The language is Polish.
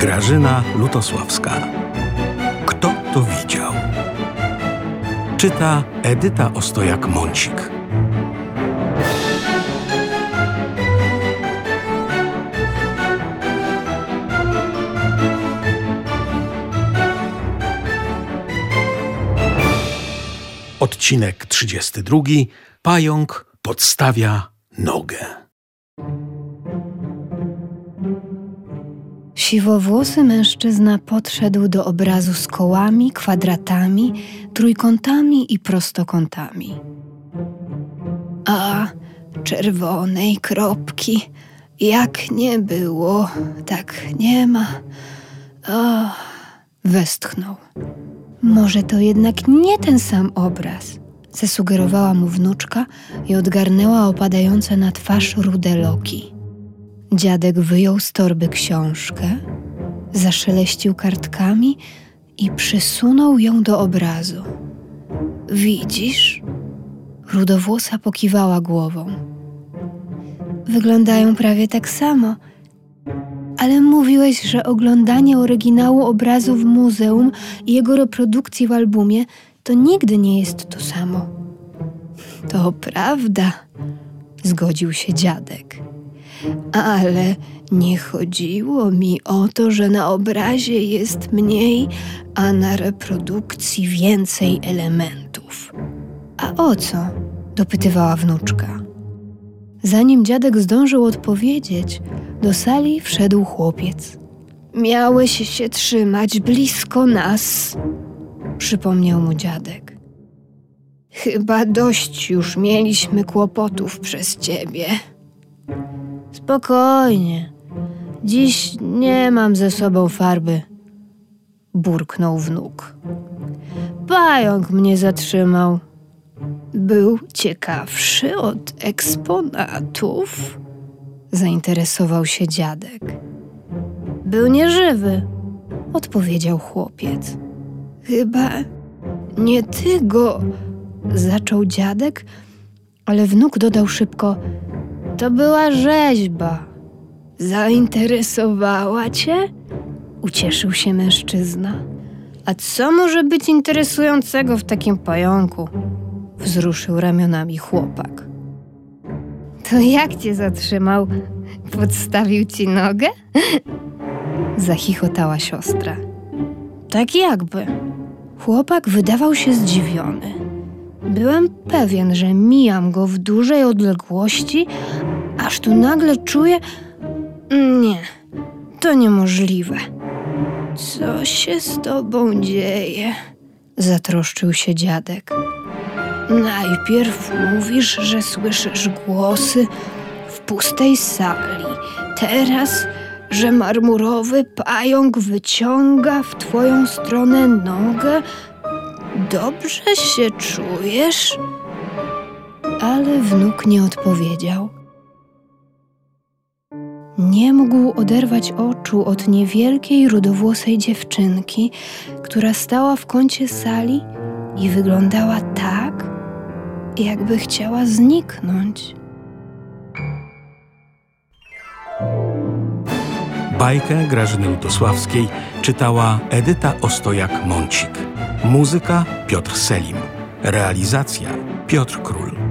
Grażyna Lutosławska. Kto to widział? Czyta Edyta Ostojak-Mącik. Odcinek 32. Pająk podstawia nogę. Siwowłosy mężczyzna podszedł do obrazu z kołami, kwadratami, trójkątami i prostokątami. A czerwonej kropki, jak nie było, tak nie ma. O, westchnął. Może to jednak nie ten sam obraz, zasugerowała mu wnuczka i odgarnęła opadające na twarz rude loki. Dziadek wyjął z torby książkę, zaszeleścił kartkami i przysunął ją do obrazu. Widzisz? Rudowłosa pokiwała głową. Wyglądają prawie tak samo. Ale mówiłeś, że oglądanie oryginału obrazu w muzeum i jego reprodukcji w albumie to nigdy nie jest to samo. To prawda, zgodził się dziadek. Ale nie chodziło mi o to, że na obrazie jest mniej, a na reprodukcji więcej elementów. A o co? Dopytywała wnuczka. Zanim dziadek zdążył odpowiedzieć, do sali wszedł chłopiec. Miałeś się trzymać blisko nas, przypomniał mu dziadek. Chyba dość już mieliśmy kłopotów przez ciebie. Spokojnie, dziś nie mam ze sobą farby, burknął wnuk. Pająk mnie zatrzymał. Był ciekawszy od eksponatów? Zainteresował się dziadek. Był nieżywy, odpowiedział chłopiec. Chyba nie ty go, zaczął dziadek, ale wnuk dodał szybko. To była rzeźba. Zainteresowała cię? Ucieszył się mężczyzna. A co może być interesującego w takim pająku? Wzruszył ramionami chłopak. To jak cię zatrzymał? Podstawił ci nogę? Zachichotała siostra. Tak jakby. Chłopak wydawał się zdziwiony. Byłem pewien, że mijam go w dużej odległości, aż tu nagle czuję... Nie, to niemożliwe. Co się z tobą dzieje? Zatroszczył się dziadek. Najpierw mówisz, że słyszysz głosy w pustej sali. Teraz, że marmurowy pająk wyciąga w twoją stronę nogę. Dobrze się czujesz? Ale wnuk nie odpowiedział. Nie mógł oderwać oczu od niewielkiej, rudowłosej dziewczynki, która stała w kącie sali i wyglądała tak, jakby chciała zniknąć. Bajkę Grażyny Lutosławskiej czytała Edyta Ostojak-Mącik. Muzyka Piotr Selim. Realizacja Piotr Król.